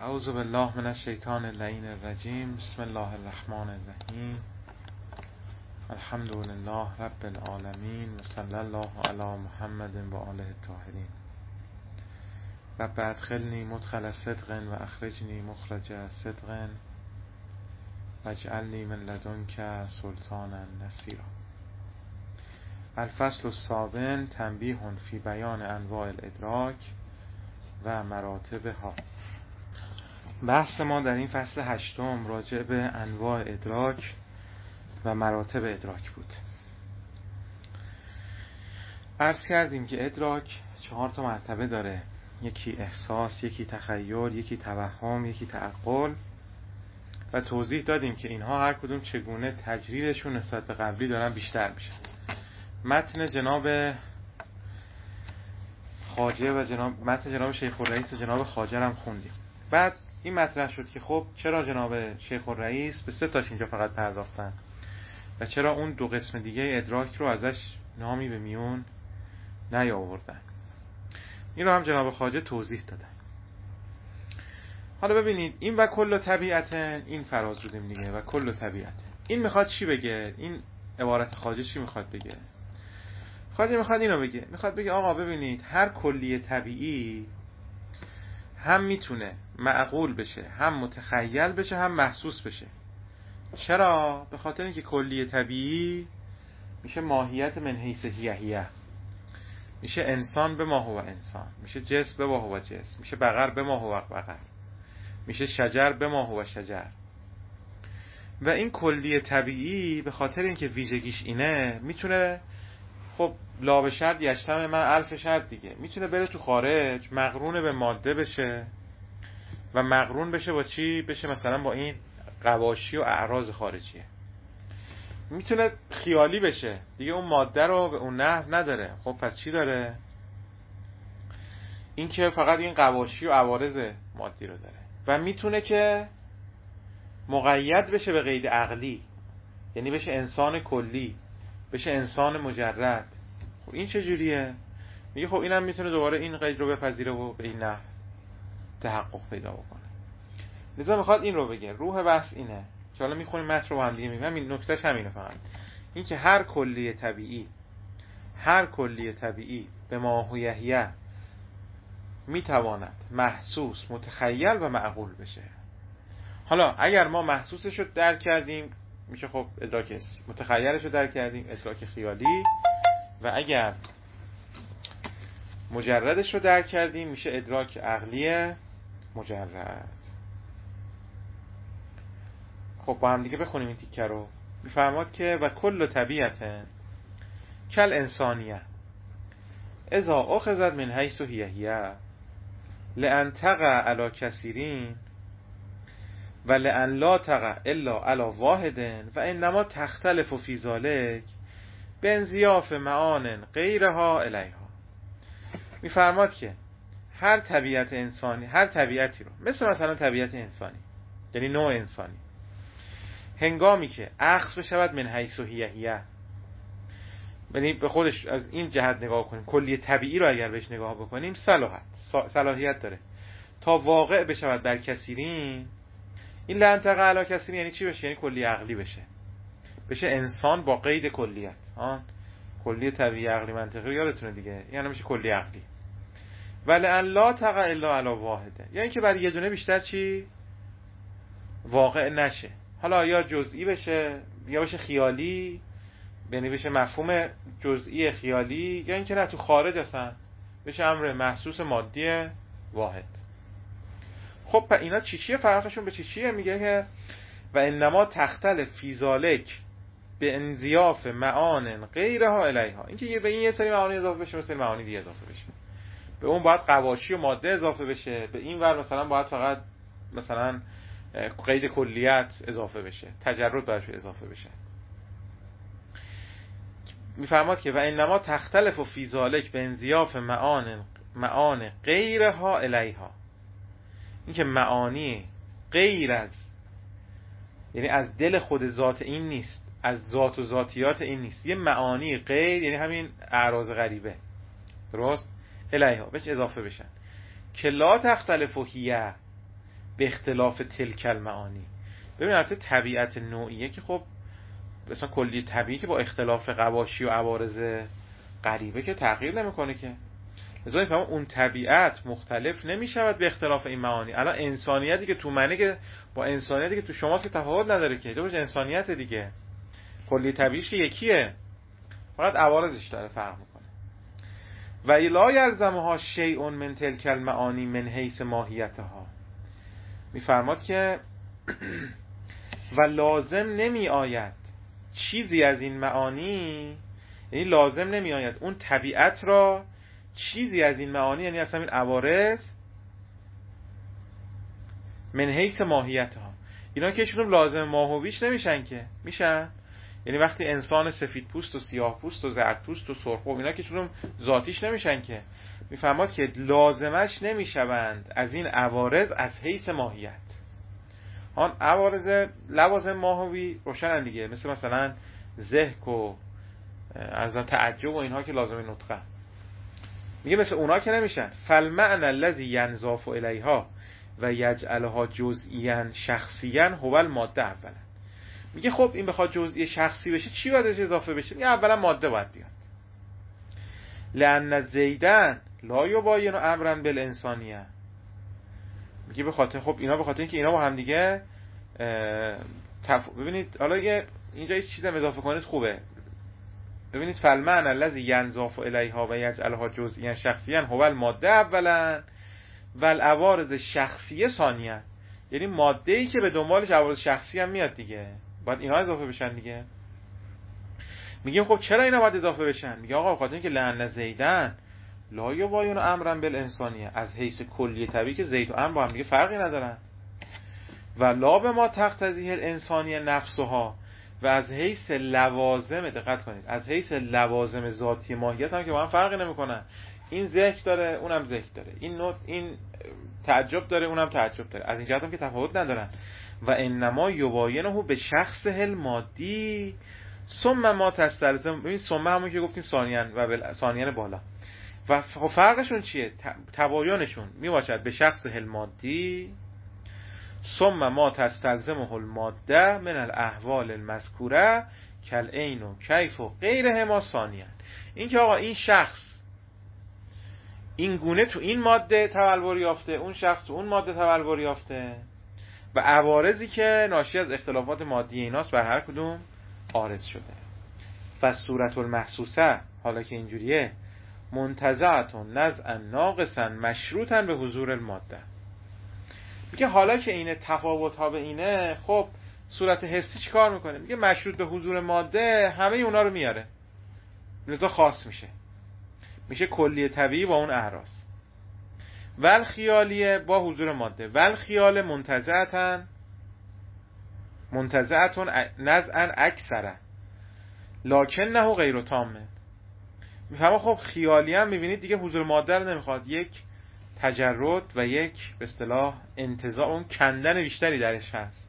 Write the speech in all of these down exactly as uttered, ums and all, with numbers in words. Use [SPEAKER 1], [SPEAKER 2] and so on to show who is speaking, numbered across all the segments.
[SPEAKER 1] اعوذ بالله من الشیطان اللعین الرجیم. بسم الله الرحمن الرحیم. الحمد لله رب العالمین و صلی الله علی محمد و آله الطاهرین. رب ادخلنی مدخل صدق و اخرجنی مخرج صدق واجعلنی من لدنک سلطانا نصیرا. الفصل السابع تنبیه فی بیان انواع الادراک و مراتبها. بحث ما در این فصل هشتم راجع به انواع ادراک و مراتب ادراک بود. عرض کردیم که ادراک چهار تا مرتبه داره: یکی احساس، یکی تخیل، یکی توهم، یکی تعقل، و توضیح دادیم که اینها هر کدوم چگونه تجریدشون نسبت به قبلی دارن بیشتر میشن. متن جناب خواجه و جناب متن جناب شیخ الرئیس و جناب خواجه هم خوندیم. بعد این مطرح شد که خب چرا جناب شیخ الرئیس به سه تاش اینجا فقط پرداختن و چرا اون دو قسم دیگه ادراک رو ازش نامی به میون نیاوردن. این رو هم جناب خواجه توضیح دادن. حالا ببینید، این و کل طبیعت، این فراز بودیم دیگه، و کل طبیعت این میخواد چی بگه؟ این عبارت خواجه چی میخواد بگه؟ خواجه میخواد اینو بگه، میخواد بگه آقا ببینید، هر کلی طبیعی هم میتونه معقول بشه، هم متخیل بشه، هم محسوس بشه. چرا؟ به خاطر اینکه کلی طبیعی میشه ماهیت من حیث هیه هیه، میشه انسان به ما هو انسان، میشه جسم به ما هو جسم، میشه بقر به ما هو بقر، میشه شجر به ما هو شجر. و این کلی طبیعی به خاطر اینکه ویژگیش اینه، میتونه خب لا به شرط یجتمع من الف شرط دیگه، میتونه بره تو خارج مقرون به ماده بشه و مقرون بشه با چی؟ بشه مثلا با این قواشی و اعراض خارجیه. میتونه خیالی بشه دیگه، اون ماده رو به اون نحو نداره. خب پس چی داره؟ این که فقط این قواشی و عوارض مادی رو داره. و میتونه که مقید بشه به قید عقلی، یعنی بشه انسان کلی، بشه انسان مجرد. خب این چه جوریه؟ میگه خب اینم میتونه دوباره این قید رو بپذیره و به این نحو تحقق پیدا بکنه. لذا میخواد این رو بگه. روح بحث اینه که حالا میخونیم متن رو با هم دیگه میگم. همین نکتهش همینه، فقط این که هر کلی طبیعی هر کلی طبیعی به ما هویه میتواند محسوس، متخیل و معقول بشه. حالا اگر ما محسوسش رو درک کردیم میشه خب ادراک حسی، متخیلش رو درک کردیم ادراک خیالی، و اگر مجردش رو درک کردیم میشه ادراک عقلی مجرد. خب با هم دیگه بخونیم این تیکه رو. میفرماد که و کل طبیعت کل انسانیه اذا اخذت من حیث هیه هیه لأن تقع علی کثیرین و لأن لا تقع الا علی واحد و انما تختلف فی ذلک بانضیاف معان غیرها الیها. میفرماد که هر طبیعت انسانی، هر طبیعتی رو، مثل مثلا طبیعت انسانی یعنی نوع انسانی، هنگامی که اخذ بشود من حیث هیه هیه، یعنی به خودش از این جهت نگاه کنیم، کلی طبیعی رو اگر بهش نگاه بکنیم، صلاحیت صلاحیت داره تا واقع بشود بر کثیرین. این لن تقع علی کثیرین یعنی چی بشه؟ یعنی کلی عقلی بشه، بشه انسان با قید کلیت. آن کلی طبیعی، عقلی، منطقی یادتونه دیگه، یعنی میشه کلی عقلی. ولی ان لا تقع الا علی واحده، یعنی که بر یه دونه بیشتر چی واقع نشه. حالا یا جزئی بشه یا بشه خیالی، یعنی بشه مفهوم جزئی خیالی، یا اینکه نه تو خارج هستن بشه امر محسوس مادی واحد. خب پس اینا چی چیه؟ فرقشون به چی چیه؟ میگه که و انما تختلف فی ذلک به انضیاف معان غیرها الیها، اینکه به این یه سری معانی اضافه بشه، مثل معانی دیگه اضافه بشه. به اون باید قواشی و ماده اضافه بشه، به این ور مثلا باید فقط مثلا قید کلیت اضافه بشه، تجرد برش اضافه بشه. میفرماد که و انما تختلف فی ذلک به انضیاف معان معان غیرها الیها، این که معانی غیر از، یعنی از دل خود ذات این نیست، از ذات و ذاتیات این نیست، یه معانی غیر، یعنی همین اعراض غریبه، درست؟ الیها بهش اضافه بشن که لا تختلف هیه، به اختلاف تلک المعانی. ببین البته طبیعت نوعیه که خب مثلا کلی طبیعی که با اختلاف قواشی و عوارض غریبه که تغییر نمیکنه که، لذا فهم اون طبیعت مختلف نمیشود به اختلاف این معانی. الان انسانیتی که تو منه که با انسانیتی که تو شماست که تفاوت نداره که، دوش انسانیت دیگه، کلی طبیعیش که یکیه، فقط عوارضش داره فرق میکنه. و لا یلزمها شیء من تلک المعانی من حیث ماهیتها، میفرماد که و لازم نمی آید چیزی از این معانی، یعنی لازم نمی آید اون طبیعت را چیزی از این معانی، یعنی اصلا این عوارض، من حیث ماهیتها، اینا که هیچکدوم لازم ماهویش نمیشن که، میشن؟ یعنی وقتی انسان سفید پوست و سیاه پوست و زرد پوست و سرخ، اینا که هیچکدوم ذاتیش نمیشن که. میفرماد که لازمش نمیشوند از این عوارض از حیث ماهیت. آن عوارض لوازم ماهوی روشنن دیگه، مثل مثلا ضحک و از تعجب و اینها که لازم نطقه، میگه مثل اونا که نمیشن. فالمعنى الذي ينضاف الیها و یجعلها جزئیا شخصیا هو الماده اولا. میگه خب این بخواد جزئی شخصی بشه چی باید اضافه بشه؟ میگه اولا ماده باید بیاد. لان زیدن لا یباین امرا بالانسانیه، میگه به خاطر خب اینا به خاطر اینکه اینا با هم دیگه تف... ببینید حالا یه اینجا یه چیزی اضافه کنید خوبه. ببینید فالمعنى الذي ينضاف الیها و یجعلها جزئیا شخصیا هو الماده اولا و العوارض شخصیه ثانیا، یعنی ماده ای که به دنبالش عوارض شخصی هم میاد دیگه، باید اینا اضافه بشن دیگه. میگیم خب چرا اینا باید اضافه بشن؟ میگه آقا بخاطر اینکه لأن زیدن لا یباین امرا بالانسانیه، از حیث کلی طبیعی که زید و امر با هم دیگه فرقی ندارن. و لا به ما تقتضیه الانسانیه نفسها، و از حیث لوازم، دقت کنید، از حیث لوازم ذاتی ماهیت هم که با هم فرقی نمیکنن. این ذکر داره اونم ذکر داره، این نوت این تعجب داره اونم تعجب داره، از این جهت هم که تفاوت ندارن. و انما یباینه به شخص المادی ثم ما تستلزم. ببین ثم همون که گفتیم ثانیاً و بل... ثانیاً بالا، و فرقشون چیه؟ تباینشون میباشد به شخص المادی ثم ما تستلزمه الماده من الاحوال المذکوره کالعین و کیف و غیره ما ثانیاً. این که آقا این شخص این گونه تو این ماده تبلور یافته، اون شخص تو اون ماده تبلور یافته، و عوارضی که ناشی از اختلافات مادی ایناست بر هر کدوم عارض شده. و صورت المحسوسه، حالا که اینجوریه، منتزعتون نزعا ناقصا مشروطا به حضور الماده. میگه حالا که اینه تفاوت ها به اینه، خب صورت حسی چی کار میکنه؟ میگه مشروط به حضور ماده همه اونا رو میاره، لذا خاص میشه، میشه کلی طبیعی با اون اعراض. ول خیالیه با حضور ماده، ول خیال منتزعتن منتزعتون نزعا اکثره لکن نه غیر تامه. میفهمه خب خیالی هم میبینید دیگه حضور ماده رو نمیخواد، یک تجرد و یک به اصطلاح انتزاع، اون کندن بیشتری درش هست.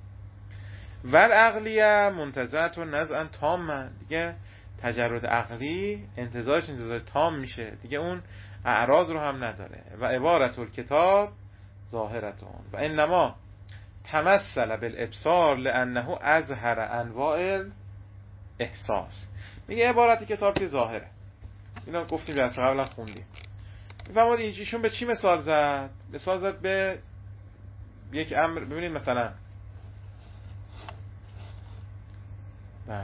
[SPEAKER 1] ول عقلیه منتزعتون نزعا تامه، دیگه تجرد عقلی انتزاعش انتزاع تام میشه دیگه، اون اعراض رو هم نداره. و عبارت الکتاب ظاهرتون و انما تمثل بالابصار لانه اظهر انواع احساس. میگه عبارت کتاب که ظاهره، اینا گفتیم درس قبلا خوندیم. میفهمید اینجیشون به چی مثال زد؟ مثال زد به یک امر. ببینید مثلا بله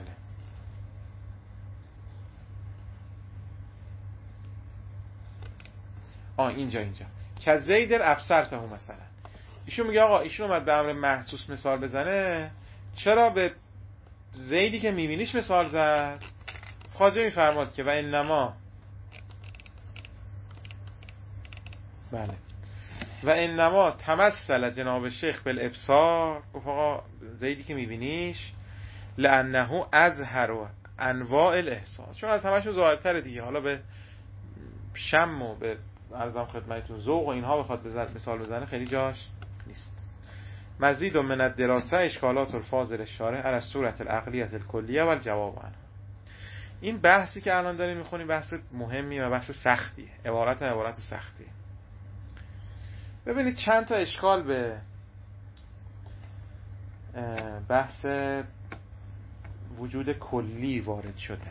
[SPEAKER 1] آه اینجا اینجا که زیدر ابصرته مثلا، ایشون میگه آقا ایشون اومد به امر محسوس مثال بزنه، چرا به زیدی که میبینیش مثال زد؟ خواجه میفرماد که و انما بله و انما تمثل جناب شیخ بالابصار، گفت آقا زیدی که میبینیش لانه اظهر انواع الاحساس، چون از همشون ظاهرتره دیگه. حالا به شم و به عرضم خدمتتون ذوق و اینها بخواد بزن مثال بزنه خیلی جاش نیست. مزید و من الدراسه اشکالات الفاضل الشارح علی الصورة العقلیة الکلیه و الجواب عنها. این بحثی که الان داریم میخونیم بحث مهمی و بحث سختیه، عبارت عبارت سختیه. ببینید چند تا اشکال به بحث وجود کلی وارد شده.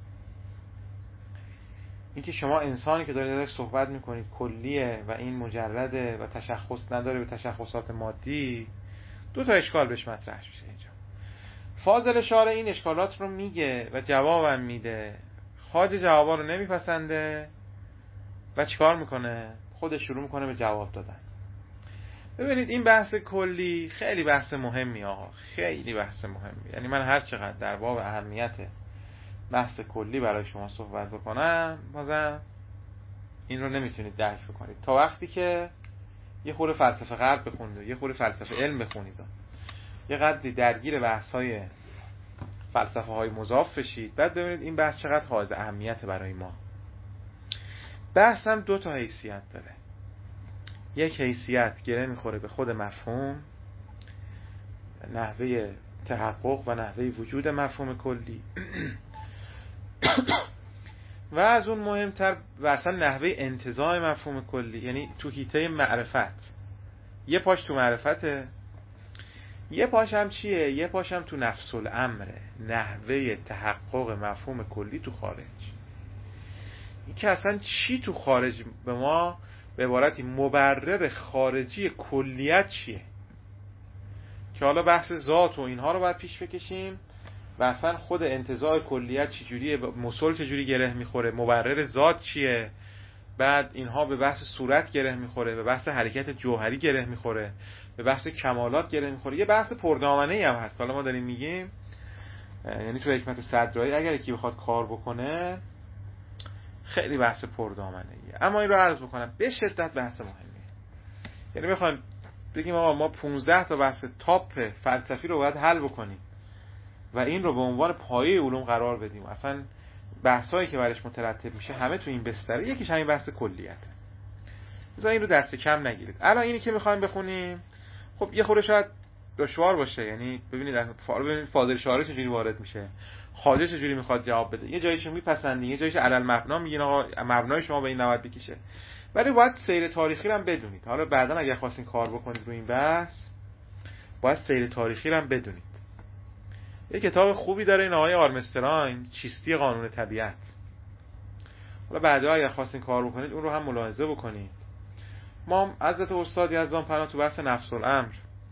[SPEAKER 1] اینکه شما انسانی که دارید ازش صحبت میکنید کلیه و این مجرده و تشخص نداره به تشخصات مادی، دو تا اشکال بهش مطرح میشه اینجا. فاضل شارع این اشکالات رو میگه و جوابم میده. خواجه جوابا رو نمیپسنده و چیکار میکنه؟ خودش شروع میکنه به جواب دادن. ببینید این بحث کلی خیلی بحث مهمی آقا، خیلی بحث مهمی. یعنی من هر چقدر در باب اهمیت بحث کلی برای شما صحبت بکنم بازم این رو نمیتونید درک بکنید تا وقتی که یه خورده فلسفه غرب بخونید، یه خورده فلسفه علم بخونید، یه قدری درگیر بحث‌های فلسفه های مضاف بشید، بعد ببینید این بحث چقدر حائز اهمیت برای ما. بحث هم دو تا حیثیت داره. یک حیثیت گره میخوره به خود مفهوم، نحوه تحقق و نحوه وجود مفهوم کلی و از اون مهمتر و اصلا نحوه انتزاع مفهوم کلی، یعنی تو حیطه معرفت. یه پاش تو معرفته، یه پاش هم چیه؟ یه پاش هم تو نفس الامره، نحوه تحقق مفهوم کلی تو خارج. این که اصلا چی تو خارج به ما به عبارتی مبرر خارجی کلیت چیه، که حالا بحث ذات و اینها رو باید پیش بکشیم و اصلا خود انتزاع کلیت چجوریه، مصول چجوری گره میخوره، مبرر ذات چیه، بعد اینها به بحث صورت گره میخوره، به بحث حرکت جوهری گره میخوره، به بحث کمالات گره میخوره. یه بحث پردامنه‌ای هم هست. حالا ما داریم میگیم یعنی تو حکمت صدرایی اگر یکی بخواد کار بکنه خیلی بحث پردامنه‌ایه، اما این رو عرض بکنم به شدت بحث مهمیه. یعنی میخوایم بگیم آقا ما پانزده تا بحث تاپ فلسفی رو باید حل بکنیم و این رو به عنوان پایه علوم قرار بدیم، اصلا بحثایی که برش مترتب میشه همه تو این بستره. یکیش همین بحث کلیته. مثلا این رو دست کم نگیرید. الان اینی که میخوایم بخونیم خب یه خورده شاید دشوار باشه. یعنی ببینید ببینید فاضل شارع چجوری وارد میشه، خواجه چجوری میخواد جواب بده. یه جاییشو میپسندین، یه جاییش علل مبنا میگین آقا مبنای شما به این نوبت بکشه. ولی باید سیر تاریخی رو هم بدونید. حالا بعداً اگه خواستین کار بکنید رو این بحث باید سیر تاریخی رو هم بدونید. یه کتاب خوبی داره این آقای آرمسترانگ، چیستی قانون طبیعت. حالا بعدا اگر خواستین کار بکنید اون رو هم ملاحظه بکنید. ما حضرت استاد یزدان پناه تو بحث نفس الامر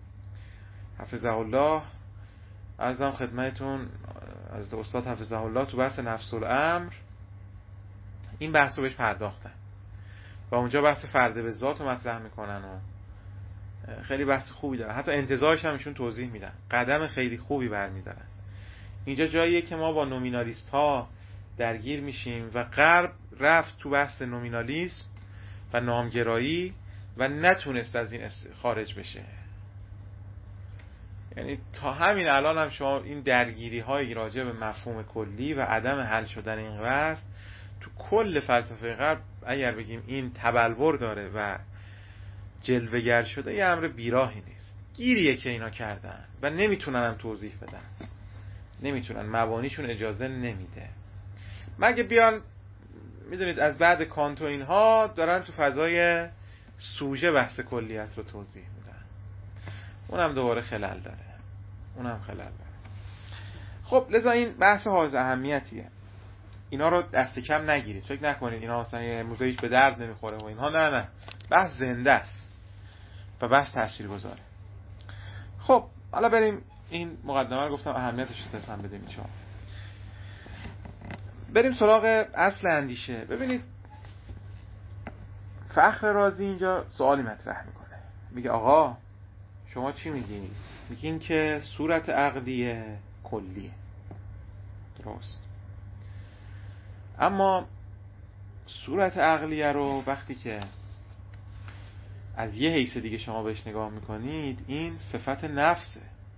[SPEAKER 1] حفظه الله عرضم خدمتتون، حضرت استاد حفظه الله تو بحث نفس الامر این بحث رو بهش پرداختن و اونجا بحث فرد به ذات رو مطرح میکنن و خیلی بحث خوبی دارن. حتی انتزاعش هم ایشون توضیح میدن، قدم خیلی خوبی برمیدارن. اینجا جاییه که ما با نومینالیست ها درگیر میشیم و غرب رفت تو بحث نومینالیسم و نامگرایی و نتونست از این خارج بشه. یعنی تا همین الان هم شما این درگیری های راجع به مفهوم کلی و عدم حل شدن این بحث تو کل فلسفه غرب اگر بگیم این تبلور داره و جلوه‌گر شده، یه امر بیراهی نیست. گیریه که اینا کردن و نمیتونن هم توضیح بدن، نمیتونن، مبانیشون اجازه نمیده. مگه بیان میدونید از بعد کانت و اینها دارن تو فضای سوژه بحث کلیت رو توضیح میدن، اونم دوباره خلل داره، اونم خلل داره. خب لذا این بحث حائز اهمیتیه. اینا رو دست کم نگیرید، فکر نکنید اینا مثلا یه موزه هیچ به درد نمیخوره و اینها. نه نه، بحث زنده است و بحث تاثیرگذاره. خب حالا بریم این مقدمه رو گفتم اهمیتش رو تفهم بدیم شما. بریم سراغ اصل اندیشه. ببینید فخر رازی اینجا سوالی مطرح میکنه، میگه آقا شما چی میگین؟ میگین که صورت عقلیه کلیه، درست، اما صورت عقلیه رو وقتی که از یه حیث دیگه شما بهش نگاه میکنید این صفت نفسه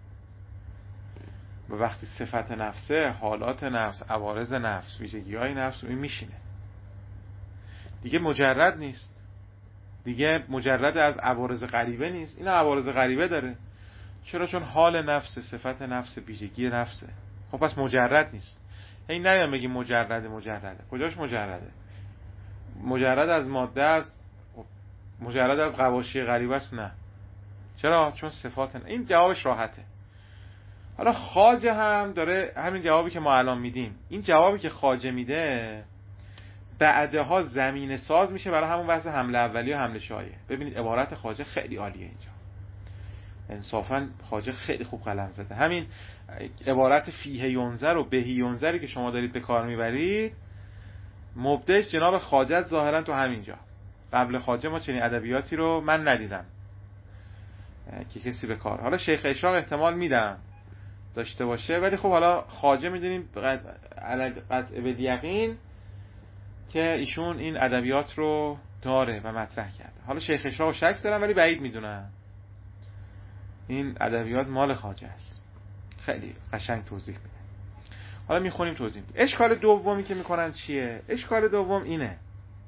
[SPEAKER 1] و وقتی صفت نفسه، حالات نفس، عوارض نفس، ویژگی های نفس رو این میشینه دیگه، مجرد نیست دیگه، مجرد از عوارض غریبه نیست. این عوارض غریبه داره. چرا؟ چون حال نفس، صفت نفس، ویژگی نفسه. خب پس مجرد نیست. این نمیام بگیم مجرده. مجرده کجاش مجرده؟ مجرد از ماده است. خب مجرد از غواشی غریبه است؟ نه. چرا؟ چون صفات نه. این جوابش راحته. حالا خواجه هم داره همین جوابی که ما الان میدیم، این جوابی که خواجه میده بعدها زمینه ساز میشه برای همون بحث حمله اولی و حمله شایع. ببینید عبارت خواجه خیلی عالیه اینجا، انصافا خواجه خیلی خوب قلم زده. همین عبارت فیه ینظر و بهی ینظری که شما دارید به کار میبرید مبدعش جناب خواجه ظاهرا تو همینجا. قبل خواجه ما چنین ادبیاتی رو من ندیدم که کسی به کار. حالا شیخ اشراق احتمال میدم داشته باشه، ولی خب حالا خواجه میدونیم قطع بالیقین که ایشون این ادبیات رو داره و مطرح کرده. حالا شیخ اشراق شک دارم ولی بعید میدونم این ادبیات مال خواجه است. خیلی قشنگ توضیح میده. حالا میخونیم توضیح میده. اشکال دومی که میکنن چیه؟ اشکال دوم اینه،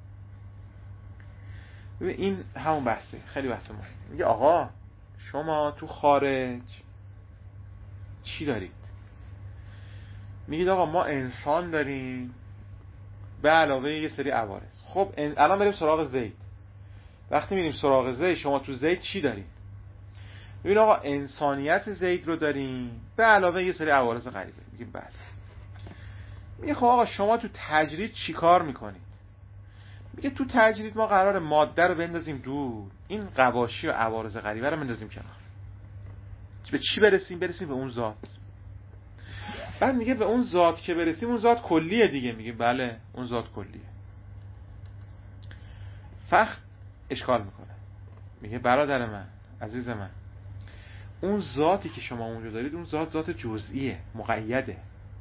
[SPEAKER 1] این همون بحثه، خیلی بحث مهم. میگه آقا شما تو خارج چی دارید؟ میگید آقا ما انسان داریم به علاوه یه سری عوارض. خب الان بریم سراغ زید. وقتی میریم سراغ زید، شما تو زید چی دارید؟ ببین آقا انسانیت زید رو داریم به علاوه یه سری عوارض غریبه. میگیم بله. میگه خب آقا شما تو تجرید چی کار میکنید؟ میگه تو تجرید ما قرار ماده رو بندازیم دور، این قواشی و عوارض غریبه رو بندازیم کنار. به چی برسیم؟ برسیم به اون ذات. بعد میگه به اون ذات که برسیم، اون ذات کلیه دیگه. میگه بله اون ذات کلیه. فخر اشکال میکنه، میگه برادر من، عزیز من، اون ذاتی که شما اونجا دارید اون ذات ذات جزئیه، مقیده.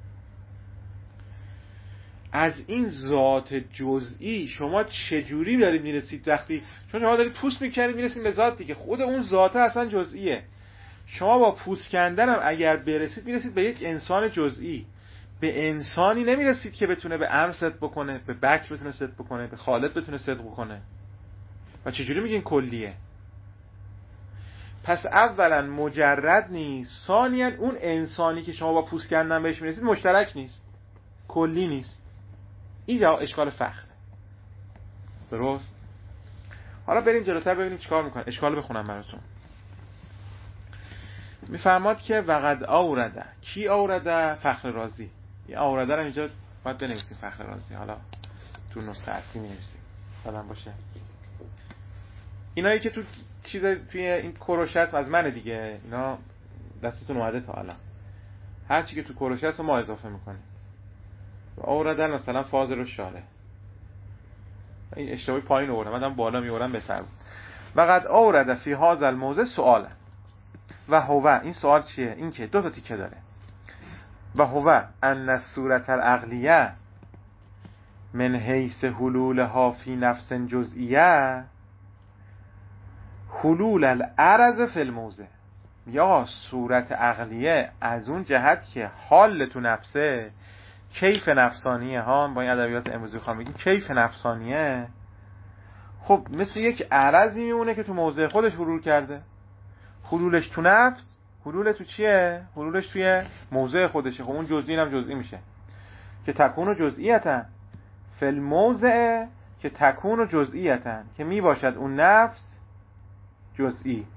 [SPEAKER 1] از این ذات جزئی شما چجوری دارید میرسید؟ وقتی چون شما دارید پوست میکنید میرسید به ذات دیگه، خود اون ذات اصلا جزئیه. شما با پوست کندن هم اگر برسید میرسید به یک انسان جزئی، به انسانی نمیرسید که بتونه به امر صدق بکنه، به بکر بتونه صدق بکنه، به خالق بتونه صدق بکنه. و چجوری میگین کلیه؟ پس اولا مجرد نیست، ثانیا اون انسانی که شما با پوست کندن بهش میرسید مشترک نیست، کلی نیست. این جواب اشکال فخره. درست؟ حالا بریم جلوتر ببینیم چیکار میکنه. اشکالو بخونم براتون. میفرماد که وقد آورده، کی آورده؟ فخر رازی. این آورده رو اینجا باید بنویسیم، فخر رازی. حالا تو نسخه اصلی می‌نویسیم یادم باشه. اینایی که تو چیز توی این کروش هست از منه دیگه، اینا دستتون اومده تا الان. هر چی که تو کروش هست ما اضافه میکنیم. آوردن مثلا فاضل و شاره، این اشتباهی پایین آوردم، بعدم بالا میورم بهتر بود. وقد آورده فی هذا الموضع سؤالا و هو، این سوال چیه؟ این که دو تا تیکه داره. و هو ان الصورت العقلیه من حیث حلولها فی نفس جزئیه حلول العرض فی الموضع. یا صورت عقلیه از اون جهت که حال تو نفسه، کیف نفسانیه ها، با این ادبیات امروزی خواهم بگیم کیف نفسانیه، خب مثل یک عرضی میمونه که تو موضع خودش حلول کرده. حلولش تو نفس، حلول تو چیه؟ حلولش توی موضع خودشه. خب اون جزئی هم جزئی میشه که تکون و جزئیتن فی الموضع، که تکون و جزئیتن که می باشد اون نفس جزئی.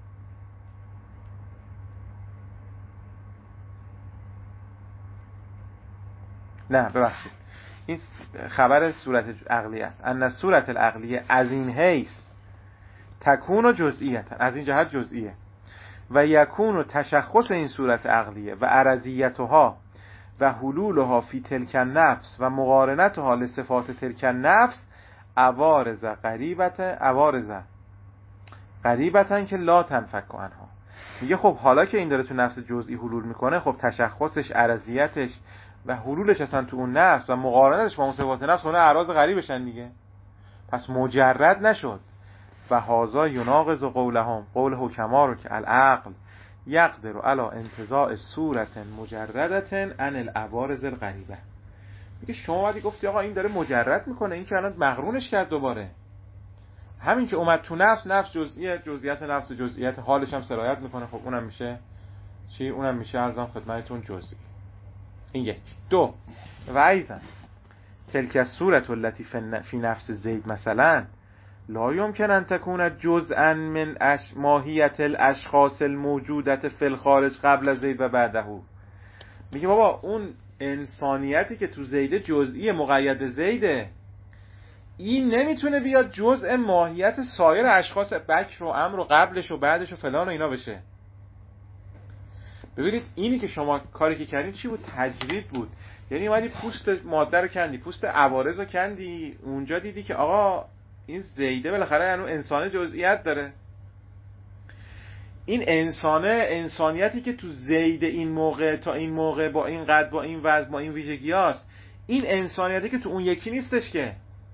[SPEAKER 1] نه ببخشید، این خبر صورت عقلی است. ان صورت العقلیه از این حیث تکون و جزئیتن، از این جهت جزئیه. و یکون و تشخص این صورت عقلیه و عرضیتها و حلولها فی تلک النفس و مقارنتها لصفات تلک النفس عوارض قریبت عوارض قریبتن که لا تنفک عنها. میگه خب حالا که این داره تو نفس جزئی حلول میکنه، خب تشخصش، عرضیتش و حلولش اصلا تو اون نفس و مقارنتش با اون صفات نفس اون اعراض غریبشن دیگه، پس مجرد نشد. و هذا یناقض قولهم، قول حکما رو که العقل یقدر علی انتزاع صورت مجردة عن العوارض الغریبه. میگه شما وقتی گفتی آقا این داره مجرد میکنه، این که الان مقرونش کرد دوباره، همین که اومد تو نفس، نفس جزئیه، جزئیات نفس و جزئیات حالش هم سرایت میکنه، خب اونم میشه چی؟ اونم میشه ارزم خدمتتون جزئی. این یک. دو، و ایضا تلک الصورت التي فی نفس زید مثلا لا یمکن ان تکون جزءا من اش ماهیت الاشخاص الموجودت فی الخارج قبل زید و بعده. میگه بابا اون انسانیتی که تو زیده جزئی مقید زیده، این نمیتونه بیاد جزء ماهیت سایر اشخاص بکر و امر و قبلش و بعدش و فلان و اینا بشه. ببینید اینی که شما کاری که کردین چی بود؟ تجرید بود. یعنی اومدی پوست ماده رو کندی، پوست عوارض رو کندی، اونجا دیدی که آقا این زیده بالاخره یعنی انسان جزئیات داره. این انسانه، انسانیتی که تو زیده این موقع تا این موقع با این قد با این وزن با این ویژگی هاست، این انسانیتی که تو اون یکی نیستش که.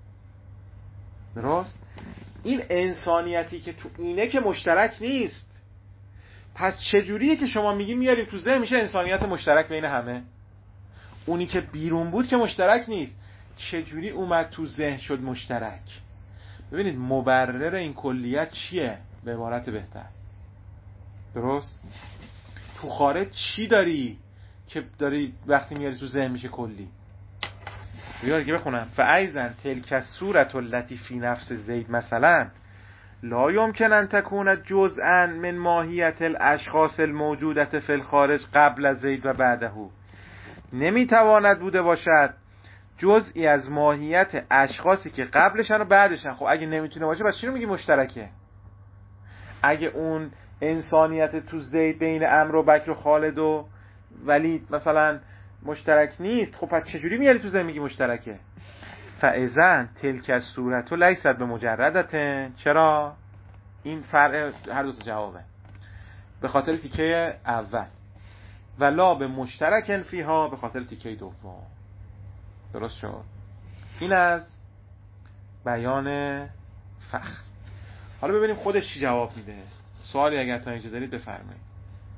[SPEAKER 1] درست؟ این انسانیتی که تو اینه که مشترک نیست. پس چجوریه که شما میگی میاریم تو ذهن میشه انسانیت مشترک بین همه؟ اونی که بیرون بود که مشترک نیست، چجوری اومد تو ذهن شد مشترک؟ ببینید مبرر این کلیت چیه؟ به عبارت بهتر، درست؟ تو خارج چی داری که داری وقتی میاری تو ذهن میشه کلی؟ بیا دیگه بخونم. فایزن تلک الصورة التي فی نفس زید مثلا لا یمکن ان تکون جزءا من ماهیت الاشخاص الموجودت فی الخارج قبل زید و بعده. نمیتواند بوده باشد جزئی از ماهیت اشخاصی که قبلشن و بعدشن. خب اگه نمیتونه باشه پس چی رو میگی مشترکه؟ اگه اون انسانیت تو زید بین عمرو و بکر و خالد و ولید مثلا مشترک نیست، خب پس چجوری میاری تو ذهن میگی مشترکه؟ فاذا تلک الصورة لیست بمجردة. چرا؟ این فرع هر دو تا جوابه، به خاطر تیکه اول، ولا به مشترک فیها به خاطر تیکه دوم. درست شد؟ این از بیان فخر. حالا ببینیم خودش چی جواب میده. سوالی اگر تا اینجا دارید بفرمایید.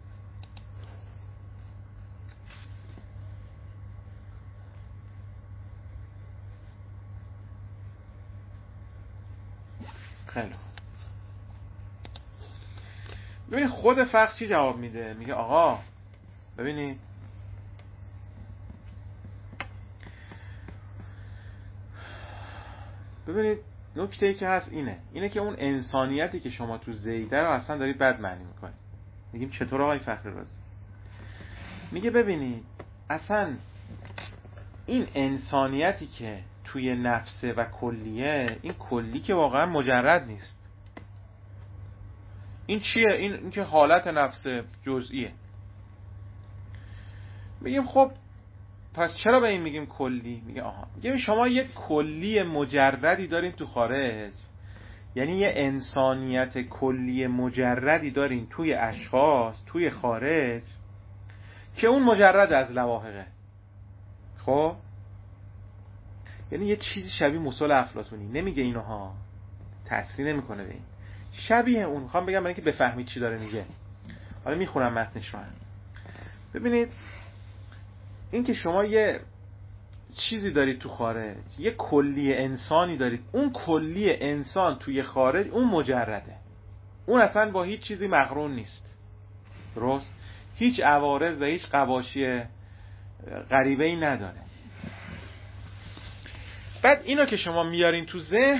[SPEAKER 1] خیلی خوب. ببینید خود فخر چی جواب میده. میگه آقا ببینید ببینید نکته‌ای که هست اینه اینه که اون انسانیتی که شما تو زیده رو اصلا دارید بد معنی میکنید. میگیم چطور آقای فخر رازی؟ میگه ببینید اصلا این انسانیتی که توی نفسه و کلیه، این کلی که واقعا مجرد نیست. این چیه؟ این, این که حالت نفس جزئیه. میگیم خب پس چرا به این میگیم کلی؟ میگه آها، میگه شما یک کلی مجردی دارین تو خارج، یعنی یه انسانیت کلی مجردی دارین توی اشخاص توی خارج که اون مجرد از لواحقه. خب یعنی یه چیزی شبیه مثال افلاطونی. نمیگه اینو ها، تأثیر نمیکنه به این، شبیه اون. میخوام بگم برای اینکه بفهمید چی داره میگه. حالا میخونم متنش رو. ببینید این که شما یه چیزی دارید تو خارج، یه کلی انسانی دارید، اون کلی انسان توی خارج اون مجرده، اون اصلا با هیچ چیزی مقرون نیست. درست؟ هیچ عوارض و هیچ قواشی غریبه‌ای نداره. بعد اینو که شما میارین تو ذهن،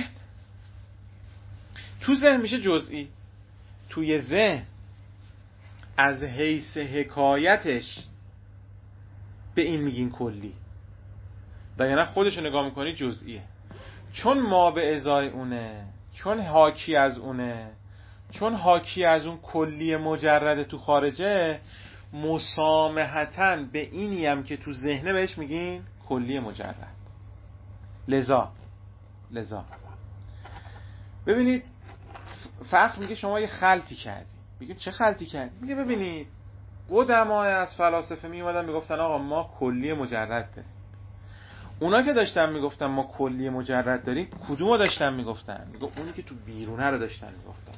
[SPEAKER 1] تو ذهن میشه جزئی. توی ذهن از حیث حکایتش به این میگین کلی، وگرنه خودشو نگاه میکنی جزئیه. چون ما به ازای اونه، چون حاکی از اونه، چون حاکی از اون کلی مجرد تو خارجه، مسامحتاً به اینی هم که تو ذهنه بهش میگین کلی مجرد. لذا لذا ببینید فخر میگه شما یه خلطی کردی. میگیم چه خلطی کردی؟ میگه ببینید قدمای از فلاسفه میومدن میگفتن آقا ما کلی مجرد داریم. اونا که داشتن میگفتن ما کلی مجرد داریم، کدومو داشتن میگفتن؟ میگه اونی که تو بیرونه رو داشتن میگفتن.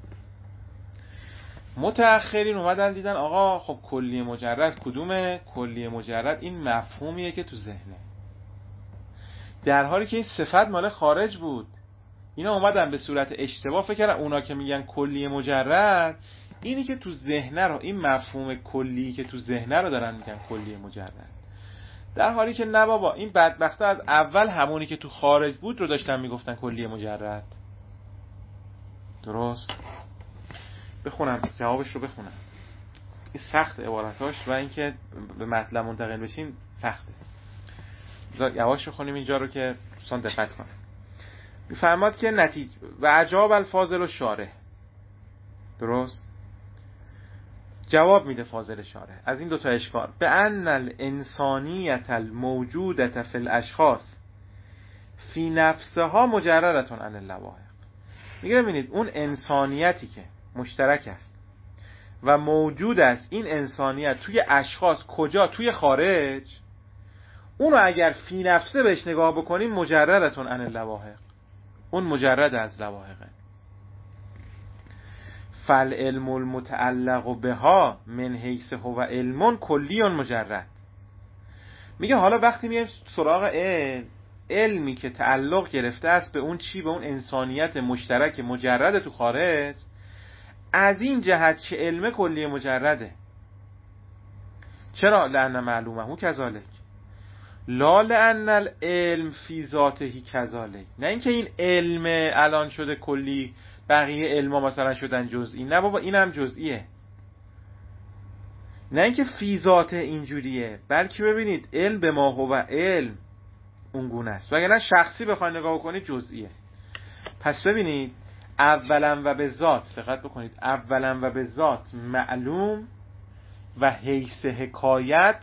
[SPEAKER 1] متأخرین اومدن دیدن آقا خب کلی مجرد کدومه؟ کلی مجرد این مفهومیه که تو ذهنه، در حالی که این صفت مال خارج بود. اینا اومدن به صورت اشتباه فکر کردن اونا که میگن کلی مجرد، اینی که تو ذهنه رو، این مفهوم کلی که تو ذهنه رو دارن میگن کلی مجرد، در حالی که نه بابا، این بدبختا از اول همونی که تو خارج بود رو داشتن میگفتن کلی مجرد. درست؟ بخونم جوابش رو بخونم. این سخت عبارتاش و اینکه به مطلب منتقل بشین سخته. یواش بخونیم اینجا رو که دوستان دقت کنن. میفرماد که نتیجه و عجاب الفاضل و شارح. درست؟ جواب میده فاضل شارح از این دوتا اشکال. به ان الانسانیت الموجودة فی الاشخاص فی نفسها مجردتون عن اللواحق. میگه ببینید اون انسانیتی که مشترک است و موجود است، این انسانیت توی اشخاص کجا؟ توی خارج. اونو اگر فی نفسه بهش نگاه بکنیم مجردتون عن اللواحق، اون مجرد از لواحقه. فالعلم المتعلق بها من حیث هو علم کلی مجرد. میگه حالا وقتی میایم سراغ علم، علمی که تعلق گرفته است به اون چی؟ به اون انسانیت مشترک مجرد تو خارج، از این جهت که علم کلی مجرده. چرا؟ لأن معلومه کذالک لا لأن العلم فی ذاته کذالک. نه اینکه این علم الان شده کلی، بقیه علما مثلا شدن جزئی. نه بابا، این هم جزئیه. نه اینکه فی ذاته اینجوریه، بلکه ببینید علم به ما هو علم اونگونه است، وگرنه شخصی بخواید نگاه کنید جزئیه. پس ببینید اولا و به ذات، دقت بکنید، اولا و به ذات معلوم و حیث حکایت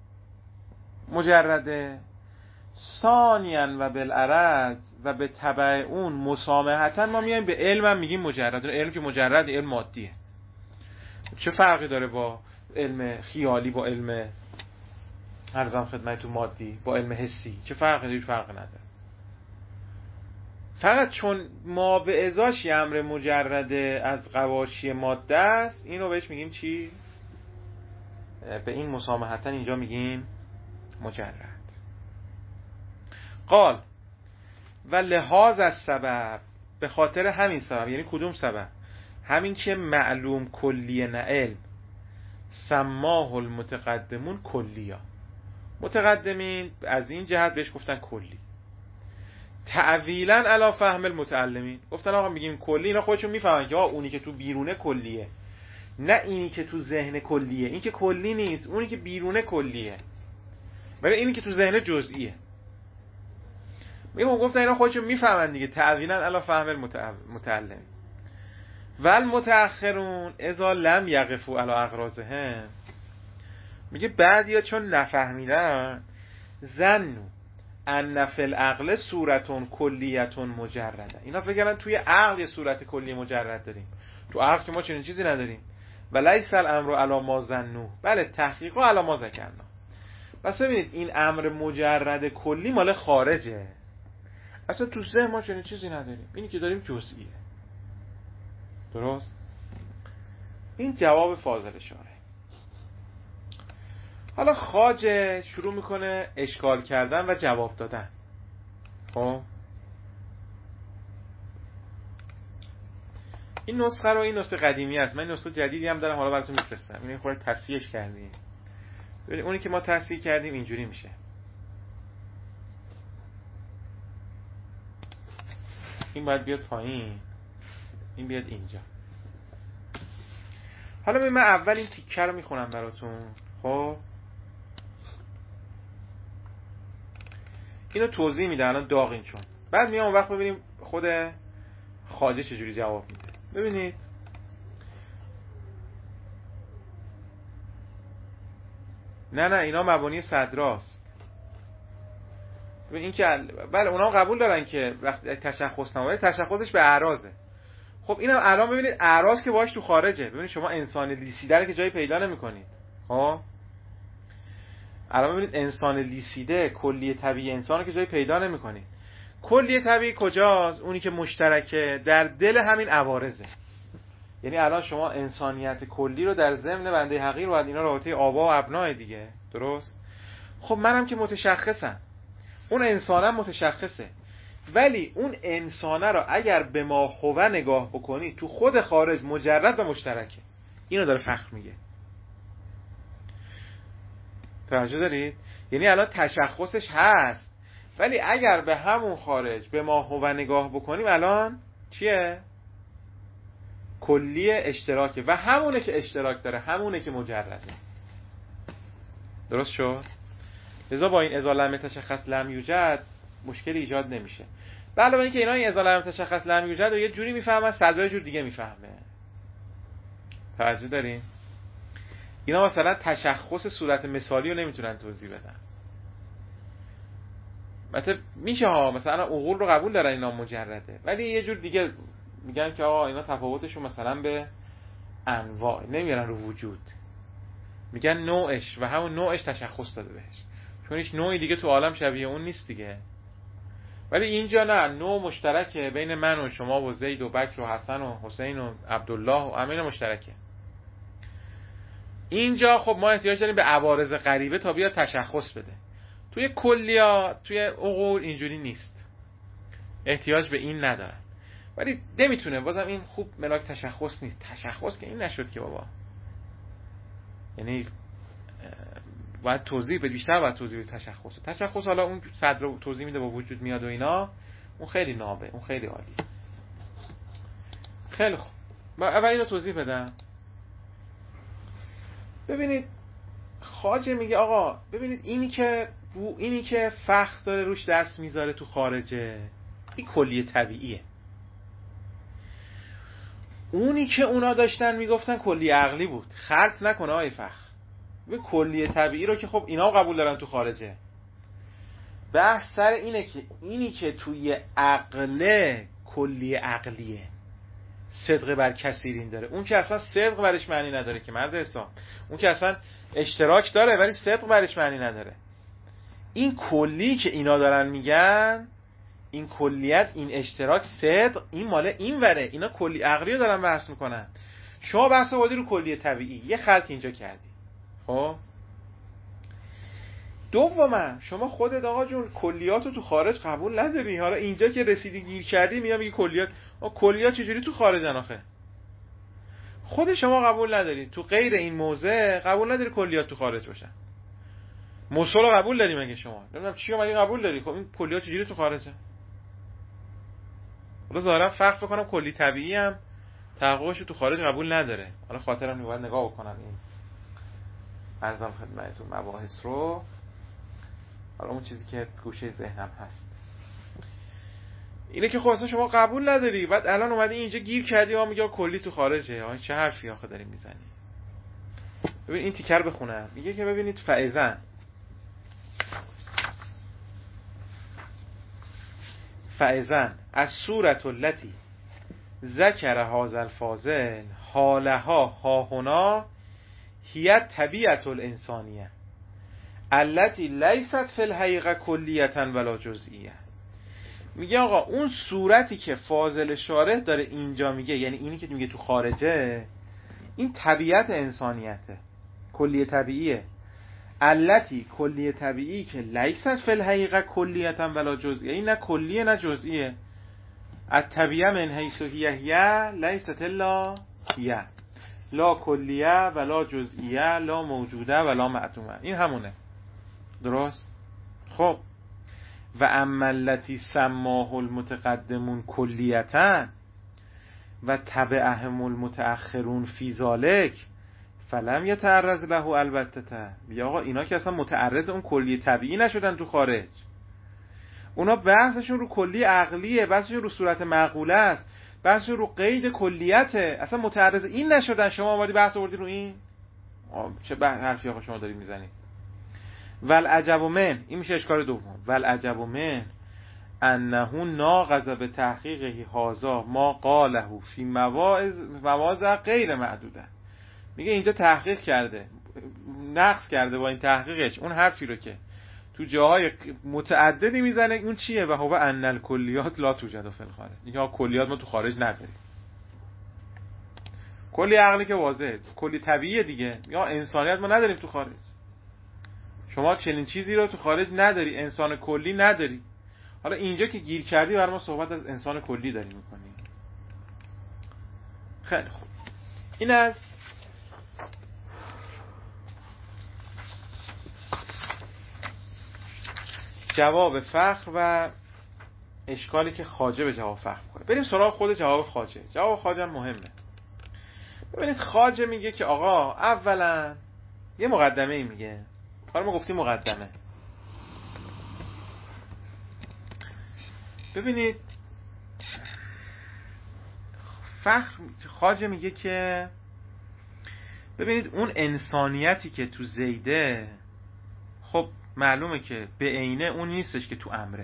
[SPEAKER 1] مجرده، ثانیاً و بالعرض و به تبع اون مسامحتاً ما میایم به علم هم میگیم مجرد. علم که مجرد علم مادیه، چه فرقی داره با علم خیالی، با علم عرضم خدمتتون مادی، با علم حسی؟ چه فرقی داره؟ فرقی نداره. فقط چون ما به ازاش یه امر مجرده از قواشی ماده است، اینو بهش میگیم چی؟ به این مسامحتاً اینجا میگیم مجرد. قال و لحاظ از سبب، به خاطر همین سبب. یعنی کدوم سبب؟ همین که معلوم کلیه نه علم. سماه المتقدمون کلیه، متقدمین از این جهت بهش گفتن کلی. تعویلا علی فهم المتعلمین، گفتن آقا میگیم کلی، اینا خودشون میفهمن که آقا اونی که تو بیرونه کلیه، نه اینی که تو ذهن کلیه. این که کلی نیست، اونی که بیرونه کلیه، ولی اینی که تو ذهن جزئیه. میگم گفتن اینا خودشون میفهمن دیگه. تعویلا علی فهم المتعلم. والمتأخرون اذا لم یقفوا علی اغراضهم، میگه بعضیا چون نفهمیدن، ظنوا ان فی العقل صورتون کلیتون مجرده، اینا فکر کردن توی عقل یه صورت کلی مجرد داریم. تو عقل که ما چنین چیزی نداریم. ولیس الامر علی ما ظنوا، بله تحقیقا علی ما ذکرنا. پس ببینید این امر مجرد کلی مال خارجه، اصلا تو ذهن ما چنین چیزی نداریم. اینی که داریم جزئیه. درست؟ این جواب فاضل شاره. حالا خواجه شروع میکنه اشکال کردن و جواب دادن. خب این نسخه رو، این نسخه قدیمی است، من نسخه جدیدی هم دارم، حالا براتون میفرستم. این خورده تصحیحش کردیم. ببین اونی که ما تصحیح کردیم اینجوری میشه. این باید بیاد پایین، این بیاد اینجا. حالا ببین من اول این تیکه رو میخونم براتون. خب اینو توضیح میده الان داغین، چون بعد میام اون وقت ببینیم خود خواجه چجوری جواب میده. ببینید نه نه اینا مبانی صدراست. ببین این که بله اونا هم قبول دارن که وقتی تشخص نمایی تشخصش به اعراضه. خب اینم الان ببینید اعراض که باش تو خارجه. ببینید شما انسان لیسیده رو که جایی پیدا نمی‌کنید. خب الان ببینید انسان لیسیده کلیه طبیعی انسان رو که جایی پیدا نمی‌کنید. کلیه طبیعی کجاست؟ اونی که مشترکه در دل همین عوارضه. یعنی الان شما انسانیت کلی رو در ضمن بنده حقیر و اینا رابطه آبا و ابناء دیگه. درست؟ خب منم که متشخصم، اون انسانم متشخصه، ولی اون انسانه رو اگر به ما هو نگاه بکنی تو خود خارج مجرد و مشترکه. اینو داره فخر میگه. توجه دارید؟ یعنی الان تشخصش هست، ولی اگر به همون خارج به ما هو نگاه بکنیم الان چیه؟ کلی اشتراکه و همونه که اشتراک داره همونه که مجرده. درست شد؟ لذا با این اذا لم یتشخص لم یوجد مشکلی ایجاد نمیشه. به علاوه اینکه اینا این اذا لم یتشخص لم یوجد رو یه جوری میفهمن، صدر جور دیگه میفهمه. توجه دارین؟ اینا مثلا تشخص صورت مثالی رو نمیتونن توضیح بدن. مثلا میشه ها، مثلا عقول رو قبول دارن اینا مجرده، ولی یه جور دیگه میگن که آقا اینا تفاوتشون مثلا به انواع، نمیارن رو وجود، میگن نوعش و همون نوعش تشخص داده بهش، چون هیچ نوعی دیگه تو عالم شبیه اون نیست دیگه. ولی اینجا نه، نوع مشترکه بین من و شما و زید و بکر و حسن و حسین و عبدالله و همین مشترکه. اینجا خب ما احتیاج داریم به عوارض غریبه تا بیاد تشخص بده. توی کلیات، توی عقول اینجوری نیست، احتیاج به این ندارن. ولی نمیتونه، بازم این خوب ملاک تشخص نیست. تشخص که این نشد که بابا، یعنی باید توضیح بده، بیشتر باید توضیح بده تشخص. تشخص حالا اون صدر رو توضیح میده با وجود میاد و اینا، اون خیلی نابه، اون خیلی عالیه. خیلی خوب، اول اینو توضیح بدم. ببینید خواجه میگه آقا ببینید اینی که بو اینی که فخر داره روش دست میذاره تو خارجه، این کلیه طبیعیه. اونی که اونا داشتن میگفتن کلیه عقلی بود. خلط نکنه آقای فخر. به کلیه طبیعی رو که خب اینا قبول دارن تو خارجه. بحث سر اینه که اینی که توی عقله کلیه عقلیه، صدق بر کثیرین داره. اون که اصلا صدق برش معنی نداره که مرد اسلام، اون که اصلا اشتراک داره ولی صدق برش معنی نداره. این کلی که اینا دارن میگن، این کلیت، این اشتراک، صدق، این مال این وره. اینا کلی عقلی رو دارن بحث میکنن، شما بحث رو رو کلیه طبیعی، یه خلط اینجا کردی. خب دوما شما خودت آقا جون کلیات رو تو خارج قبول نداری. حالا اینجا که رسیدی گیر کردی میام میگی کلیات. آقا کلیات چجوری تو خارجن آخه؟ خود شما قبول نداری، تو غیر این موضع قبول نداری کلیات تو خارج باشن. مصول قبول داری مگه شما؟ نمیدونم چی مگه قبول داری؟ خب این کلیات چجوری تو خارجه؟ حالا ظاهرا فرق بکنم کلی طبیعی هم تحققش تو خارج قبول نداره. حالا خاطرم میاد نگاه بکنم این عرضم خدمتتون مباحث رو، حالا اون چیزی که گوشه ذهنم هست اینه که خب اصلا شما قبول نداری، بعد الان اومدی اینجا گیر کردی و میگه کلی تو خارجه. آخه چه حرفی آخه داری میزنی؟ ببین این تیکر بخونم، میگه که ببینید فائزن فائزن از صورت التي ذکر هذا الفاضل حالها ها هنا هي طبیعت الانسانیه التي لیست فی الحقیقه کلیه ولا جزئیه. میگه آقا اون صورتی که فاضل شارح داره اینجا میگه، یعنی اینی که میگه تو خارجه، این طبیعت انسانیته، کلیه طبیعیه. التی کلیه طبیعی که لیست فی الحقیقه کلیه ولا جزئیه، این نه کلیه نه جزئیه. الطبیعه من حیث هی هی لیست الا هی، لا کلیه ولا جزئیه، لا موجوده ولا معدومه. این همونه، درست؟ خب و اما التی سماه المتقدمون کلیتا و تبعهم المتأخرون فی ذلک فلم یتعرض له البته. بیا آقا اینا که اصلا متعرض اون کلی طبیعی نشدن تو خارج، اونا بحثشون رو کلی عقلیه، بحثشون رو صورت معقوله است، بحثشون رو قید کلیته، اصلا متعرض این نشدن. شما اومدی بحث آوردی رو این، چه حرفی آقا شما داری میزنی؟ ول عجب من، این میشه اشکال دوم. ول عجب من انه ناقض به تحقیقه هازا ما قاله فی مواعظ مواضع غیر معدوده. میگه اینجا تحقیق کرده، نقض کرده با این تحقیقش اون حرفی رو که تو جاهای متعددی میزنه. اون چیه؟ و هو ان الکلیات لا توجد فی الخارج. میگه کلیات ما تو خارج نداریم. کلی عقلی که واضحه، کلی طبیعیه دیگه. یا انسانیت ما نداریم تو خارج. شما چنین چیزی رو تو خارج نداری، انسان کلی نداری. حالا اینجا که گیر کردی برای ما صحبت از انسان کلی داری میکنی. خیلی خوب، این از جواب فخر و اشکالی که خواجه به جواب فخر میکنه. بریم سراغ خود جواب خواجه. جواب خواجه مهمه. ببینید خواجه میگه که آقا اولا یه مقدمه ای میگه. حالا ما گفتیم مقدمه. ببینید فخر خواجه میگه که ببینید اون انسانیتی که تو زیده، خب معلومه که به عینه اون نیستش که تو امره.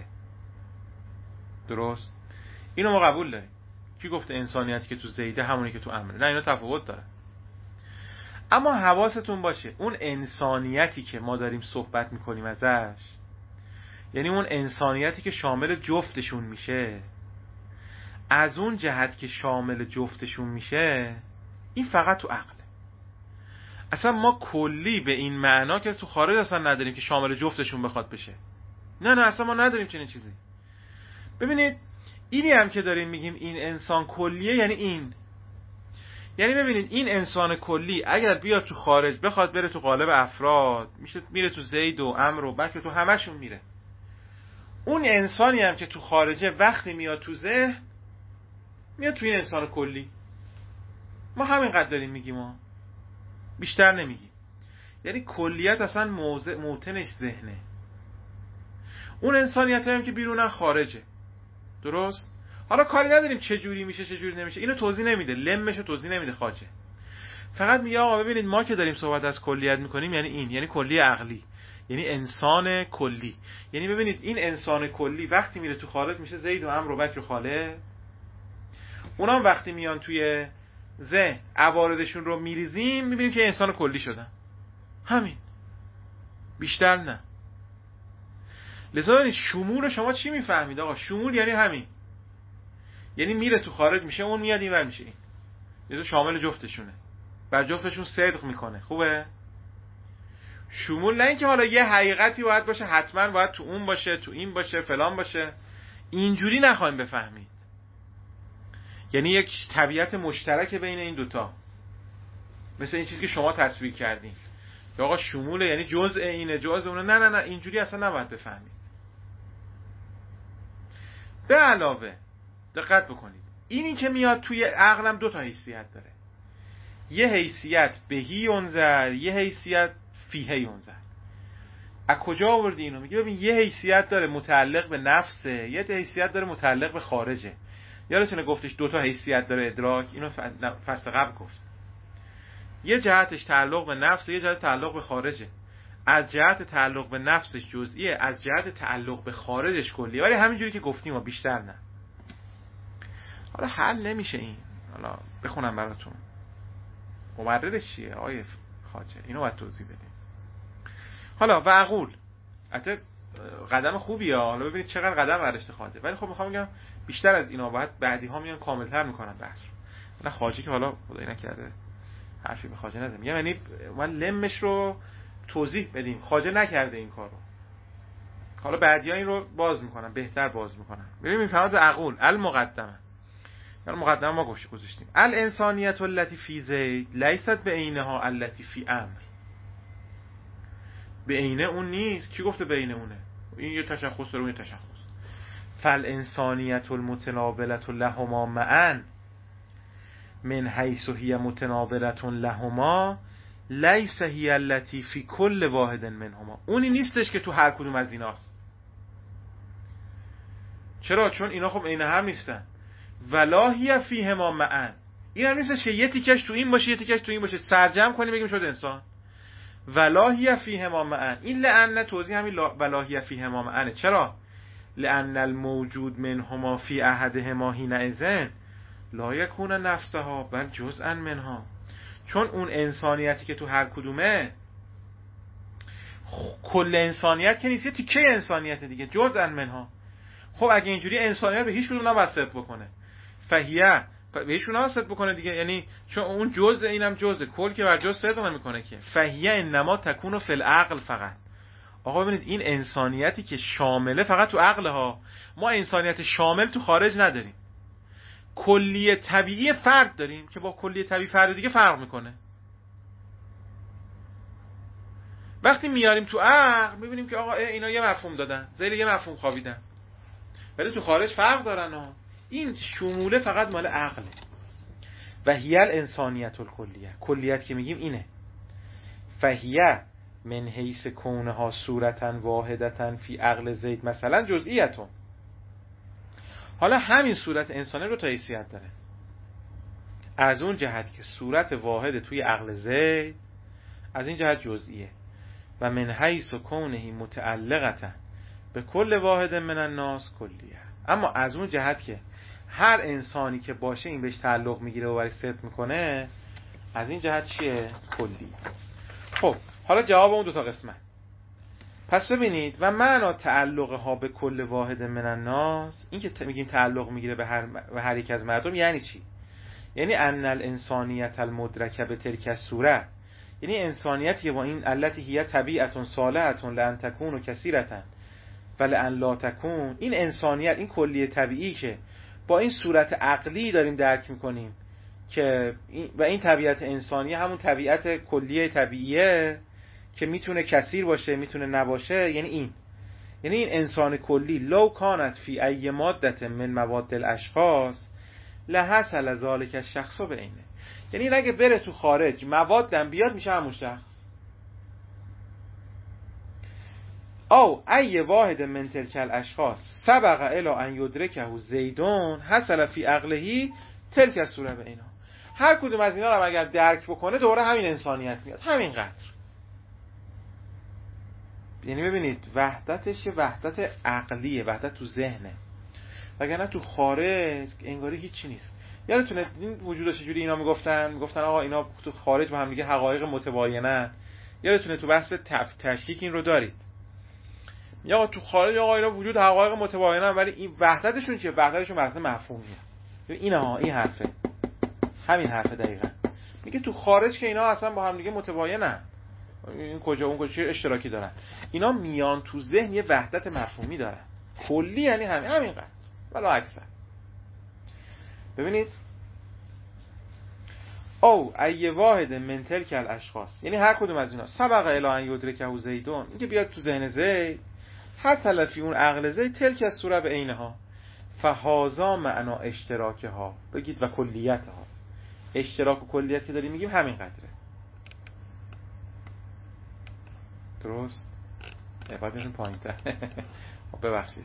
[SPEAKER 1] درست؟ اینو ما قبول داریم. کی گفته انسانیتی که تو زیده همونی که تو امره؟ نه، اینا تفاوت داره. اما حواستون باشه اون انسانیتی که ما داریم صحبت میکنیم ازش، یعنی اون انسانیتی که شامل جفتشون میشه، از اون جهت که شامل جفتشون میشه، این فقط تو عقله. اصلا ما کلی به این معنا که تو خارج اصلا نداریم که شامل جفتشون بخواد بشه. نه نه اصلا ما نداریم چنین چیزی. ببینید اینی هم که داریم میگیم این انسان کلیه، یعنی این یعنی ببینید این انسان کلی اگر بیاد تو خارج بخواد بره تو قالب افراد، میشه میره تو زید و امر و بکر، تو همشون میره. اون انسانی هم که تو خارجه وقتی میاد تو ذهن، میاد تو این انسان کلی. ما همینقدر داریم میگیم، ما بیشتر نمیگیم. یعنی کلیت اصلا موضع موطنش ذهنه. اون انسانیت هم که بیرونن خارجه. درست؟ حالا کاری نداریم چه جوری میشه چه جوری نمیشه، اینو توضیح نمیده، لمشو توضیح نمیده خواجه. فقط میگه آقا ببینید ما که داریم صحبت از کلیت میکنیم، یعنی این، یعنی کلی عقلی، یعنی انسان کلی. یعنی ببینید این انسان کلی وقتی میره تو خارج میشه زید و عمرو و بکر و خالد. اونام وقتی میان توی ذهن عوارضشون رو میریزیم، میبینیم که انسان کلی شدن. همین، بیشتر نه. لذا شمول شما چی میفهمید آقا؟ شمول یعنی همین، یعنی میره تو خارج میشه اون، میاد این ور میشه این. لذا شامل جفتشونه، بر جفتشون صدق میکنه. خوبه؟ شمول نه اینکه حالا یه حقیقتی باید باشه حتما باید تو اون باشه، تو این باشه، فلان باشه. اینجوری نخوایم بفهمید. یعنی یک طبیعت مشترک بین این دوتا، مثل این چیزی که شما تصویر کردین که آقا شموله یعنی جزء اینه جزء اونه. نه نه نه اینجوری اصلا نباید بفهمید. به علاوه دقت بکنید، اینی که میاد توی عقلم دو تا حیثیت داره. یه حیثیت بهی انظر، یه حیثیت فیهی انظر. از کجا آوردی اینو؟ میگه ببین یه حیثیت داره متعلق به نفسه، یه حیثیت داره متعلق به خارجه. یادتونه گفتش دو تا حیثیت داره ادراک، اینو فصل قبل گفت. یه جهتش تعلق به نفسه، یه جهت تعلق به خارجه. از جهت تعلق به نفسش جزئیه، از جهت تعلق به خارجش کلیه. ولی همینجوری که گفتیم و بیشتر نه. حالا حل نمیشه این. حالا بخونم براتون. مبررش چیه آیه خواجه؟ اینو باید توضیح بدیم. حالا و اقول البته قدم خوبیه، حالا ببینید چقدر قدم برداشته خواجه. ولی خب میخوام بگم بیشتر از اینا باید بعدی ها میان کاملتر میکنن بحث رو. نه خواجه که حالا خدایی نکرده حرفی به خواجه نزدم، میگم یعنی من لمش رو توضیح بدیم. خواجه نکرده این کارو. حالا بعدی ها این رو باز میکنن، بهتر باز میکنن. ببینیم فراز اقول المقدمه، یعنی مقدمه ما گوش گذاشتیم. الانسانیت التي فی زید لیست بعینها التي فی امر. به عینه اون نیست. کی گفته به عینه اونه؟ این یه تشخص داره، اون یه تشخص. فالانسانیت المتناولة لهما معا من حیث هی متناولة لهما لیس هی التي فی کل واحد منهما. اونی نیستش که تو هر کدوم از ایناست. چرا؟ چون اینا خب عین هم نیستن. ولا هی فیهما معا، این هم نیستش که یه تیکش تو این باشه یه تیکش تو این باشه، سرجم کنیم بگیم شد انسان. ولا هی فیهما معا، این لأن توضیح همین ولا هی فیهما معا. چرا؟ لأن الموجود منهما فی احدهما حینئذ لا یکون نفسها بل جزءا منها. چون اون انسانیتی که تو هر کدومه کل انسانیت که نیست، یه تیکه انسانیت دیگه، جزءا منها. خب اگه اینجوری انسانیت به هیچ کدوم نباید صرف بکنه، فهیه به هیچ کدوم نباید صرف بکنه دیگه. یعنی چون اون جزء اینم جزء کل که بر جزء صرف نمیکنه که. فهیه انما تکون فی العقل فقط. آقا ببینید این انسانیتی که شامله فقط تو عقل ها. ما انسانیت شامل تو خارج نداریم. کلیه طبیعی فرد داریم که با کلیه طبیعی فرد دیگه فرق میکنه. وقتی میاریم تو عقل میبینیم که آقا اینا یه مفهوم دادن، زیر یه مفهوم خوابیدن، ولی تو خارج فرق دارن ها. این شموله فقط مال عقله. و هی الانسانیت الکلیه، کلیت که میگیم اینه. فهیه من حیث کونها صورتا واحدتا فی عقل زید مثلا جزئیتون. حالا همین صورت انسانی رو تا حیثیت داره، از اون جهت که صورت واحد توی عقل زید، از این جهت جزئیه. و من حیث کونه متعلقتا به کل واحد من الناس کلیه. اما از اون جهت که هر انسانی که باشه این بهش تعلق میگیره و برای ست میکنه، از این جهت چیه؟ کلیه. خب حالا جواب اون دو تا قسمت. پس ببینید و معنا تعلق ها به کل واحد من الناس، این که میگیم تعلق میگیره به هر به هر یک از مردم، یعنی چی؟ یعنی ان الانسانیت المدرکه به تلک الصوره، یعنی انسانیتی با این علت هی طبیعتون صالحتون لان تکون و کثیرتن و لان لا تکون، این انسانیت، این کلیه طبیعی که با این صورت عقلی داریم درک میکنیم که و این طبیعت انسانی همون طبیعت کلیه طبیعیه که میتونه کثیر باشه میتونه نباشه، یعنی این یعنی این انسان کلی لو کانت فی ای مادت من مواد الاشخاص لحصل ذلک الشخص بعینه، یعنی اگه بره تو خارج موادم بیاد میشه همون شخص. او ای واحد من تلک الاشخاص سبق الی ان یدرکه زیدون حصل فی عقله تلک الصوره بعینه، هر کدوم از اینا رو اگر درک بکنه دوره همین انسانیت میاد، همین قدر. یعنی ببینید وحدتش یه وحدت عقلیه، وحدت تو ذهنه، وگرنه تو خارج انگاری هیچی نیست. یادتونه این وجودا چجوری اینا میگفتن میگفتن آقا اینا تو خارج با هم دیگه حقایق متباینن. یادتونه تو بحث تشکیک این رو دارید، یا تو خارج آقا اینا وجود حقایق متباینن، ولی این وحدتشون چیه؟ وحدتشون وحدت مفهومیه. اینا ها این حرفه، همین حرفه دقیقاً. میگه تو خارج که اینا اصلا با هم دیگه متباینن، این کجا اون کجا اشتراکی دارن، اینا میان تو ذهن یه وحدت مفهومی دارن، کلی یعنی همین همینقدر ولا اکثر. ببینید او ای واحد من تلک الاشخاص، یعنی هر کدوم از اینا سبق الی ان یدرکه زیدون، اینکه بیاد تو ذهن زید، حصل فی اون عقل زید تلک الصوره بعینها فهذا معنا اشتراکها، بگید و کلیتها، اشتراک و کلیت که داریم میگیم همین قدره. درست؟ باید میشون پایین تر ببخشید.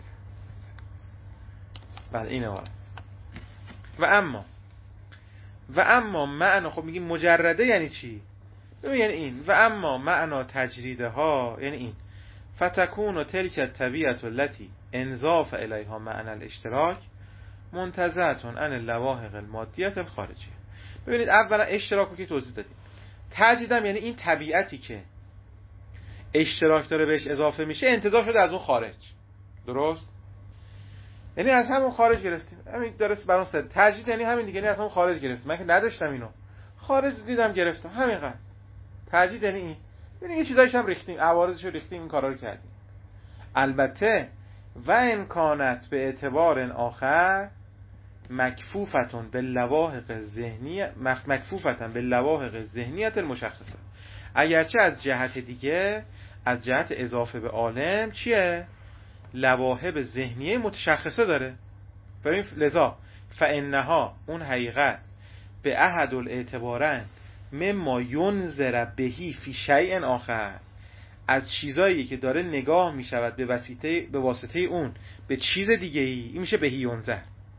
[SPEAKER 1] بله اینه وارد. و اما و اما معنا، خب میگیم مجرده یعنی چی؟ ببین یعنی این و اما معنا تجریده ها یعنی این فتکون و تلک الطبیعت التي انضاف الیها معنی الاشتراک منتزعتون عن اللواحق المادیت الخارجیه. ببینید اولا اشتراک رو که توضیح دادیم، تجریدم یعنی این طبیعتی که اشتراک داره بهش اضافه میشه انتزاع شده از اون خارج. درست؟ یعنی از همون خارج گرفتیم، همین درست برام سر تجرید یعنی همین دیگه، یعنی از همون خارج گرفتیم، من که نداشتم اینو خارج دیدم گرفتم، همینقدر. تجرید یعنی این، یعنی یه چیزایش هم ریختیم، عوارضش رو ریختیم، این کارا رو کردیم. البته و امکانت به اعتبار آخر مکفوفتون به لواحق ذهنی مکفوفتن به لواحق ذهنیت المشخصه، اگرچه از جهت دیگه از جهت اضافه به عالم چیه؟ لواحق ذهنیه متشخصه داره. ببین لذا فانها اون حقیقت به احد الاعتبارن مما ینظر بهی فی شیء آخر، از چیزایی که داره نگاه می شود به واسطه به واسطه اون به چیز دیگه ای، این میشه بهی ینظر.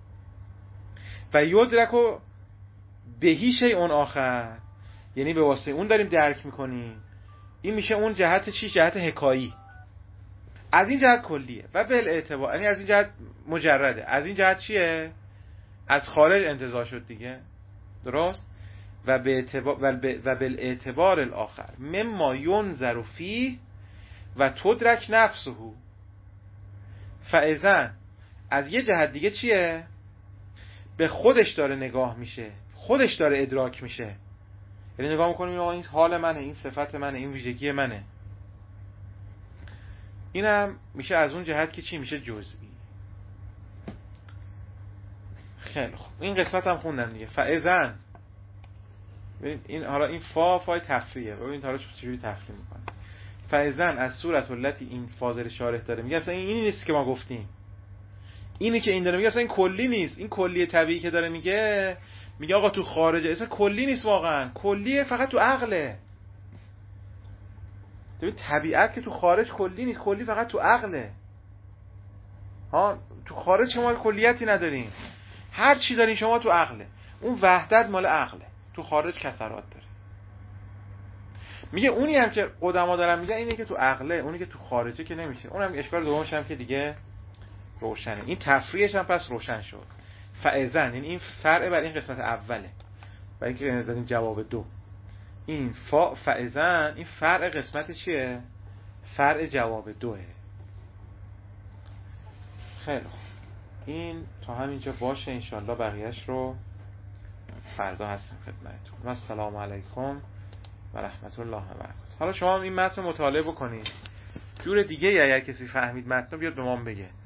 [SPEAKER 1] و یدرک بهی شیء آخر، یعنی به واسطه اون داریم درک میکنیم، این میشه اون جهت چی؟ جهت حکایی. از این جهت کلیه و بالاعتبار، یعنی از این جهت مجرده، از این جهت چیه؟ از خارج انتزاع شد دیگه. درست؟ و به اعتبار و بالاعتبار الاخر مما ینظر فیه و تدرک نفسه، فاذا از یه جهت دیگه چیه؟ به خودش داره نگاه میشه، خودش داره ادراک میشه، یعنی نگاه میکنیم این حال منه، این صفت منه، این ویژگی منه. اینم میشه از اون جهت که چی میشه؟ جزئی. خیلی خوب، این قسمت هم خوندم دیگه. فاذا این حالا این فا فای تفریعه، ببینید حالا چجوری تفریع میکنه. فاذا از صورت التي این فاضل شارح داره میگه اصلا این نیست که ما گفتیم، اینی که این داره میگه اصلا این کلی نیست، این کلی طبیعی که داره میگه میگه آقا تو خارجه، اصلا کلی نیست واقعا، کلیه فقط تو عقله. ببین طبیعت که تو خارج کلی نیست، کلی فقط تو عقله. ها تو خارج شما کلیتی ندارین، هر چی دارین شما تو عقله. اون وحدت مال عقله، تو خارج کثرات داره. میگه اونی هم که قدما دارن میگه اینه که تو عقله، اونی که تو خارجه که نمیشه. اونم اشکال دومش هم که دیگه روشنه. این تفریحش هم پس روشن شد. فاذن این این فرع بر این قسمت اوله، برای اینکه نزدیم جواب دو. این فا فاذن این فرع قسمت چیه؟ فرع جواب دوه. خیلی خوب، این تا همینجا باشه. انشالله بقیهش رو فردا هستیم خدمتتون. و السلام علیکم و رحمت الله و برکاته. حالا شما این متن مطالعه بکنید، جور دیگه اگر کسی فهمید متن رو بیاد به ما بگه.